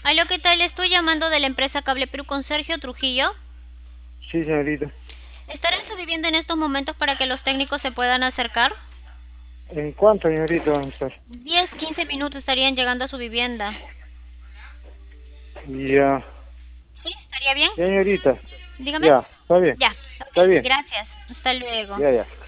Aló, ¿qué tal? Estoy llamando de la empresa Cable Perú con Sergio Trujillo. Sí, señorita. ¿Estará en su vivienda en estos momentos para que los técnicos se puedan acercar? ¿En cuánto, señorita, van a estar? 10, 15 minutos estarían llegando a su vivienda. Ya, ¿Sí? ¿Estaría bien? señorita. Dígame. Ya, está bien. Ya, Está ok, bien. gracias. Hasta luego. Ya, ya.